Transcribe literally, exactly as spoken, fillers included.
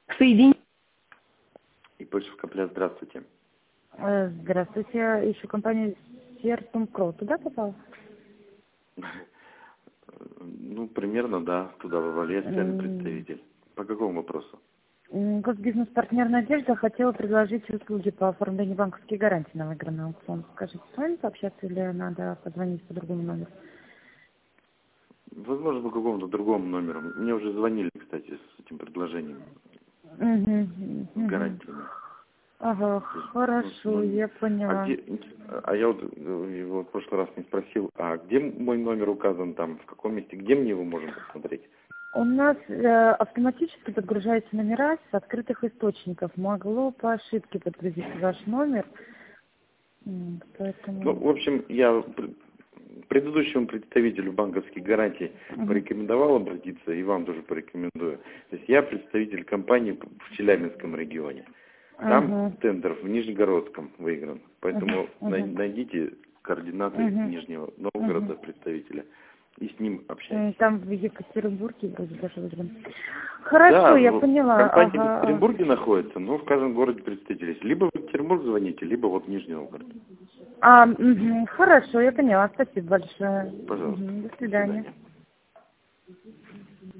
Соединить. И Польша Капля, здравствуйте. Здравствуйте, ищу компанию Сертумкро. Туда попал? Ну, примерно, да, туда попали. Я специальный представитель. По какому вопросу? Госбизнес-партнер «Надежда» хотела предложить услуги по оформлению банковских гарантий на выигранный аукцион. Скажите, с вами пообщаться или надо позвонить по другому номеру? Возможно, по какому-то другому номеру. Мне уже звонили, кстати, с этим предложением. Угу, С угу. гарантиями. Ага, хорошо, Ну, я а, поняла. где, а я вот его в прошлый раз не спросил, а где мой номер указан там, в каком месте, где мне его можно посмотреть? У нас э, автоматически подгружаются номера с открытых источников. Могло по ошибке подгрузить ваш номер. М, Поэтому... Ну, в общем, я предыдущему представителю банковских гарантий Угу. порекомендовал обратиться, и вам тоже порекомендую. То есть я представитель компании в Челябинском регионе. Там Ага. тендер в Нижегородском выигран. Поэтому Ага. най- найдите координаты Ага. Нижнего Новгорода Ага. представителя и с ним М, общайтесь. Там в Екатеринбурге вроде даже выигран. Хорошо, Да, я в- поняла. компания в Ага. Екатеринбурге находится, но в каждом городе представитель есть. Либо в Екатеринбург звоните, либо вот в Нижний Новгород. А, угу. Хорошо, я поняла. Спасибо большое. Пожалуйста. Угу. До До свидания. свидания.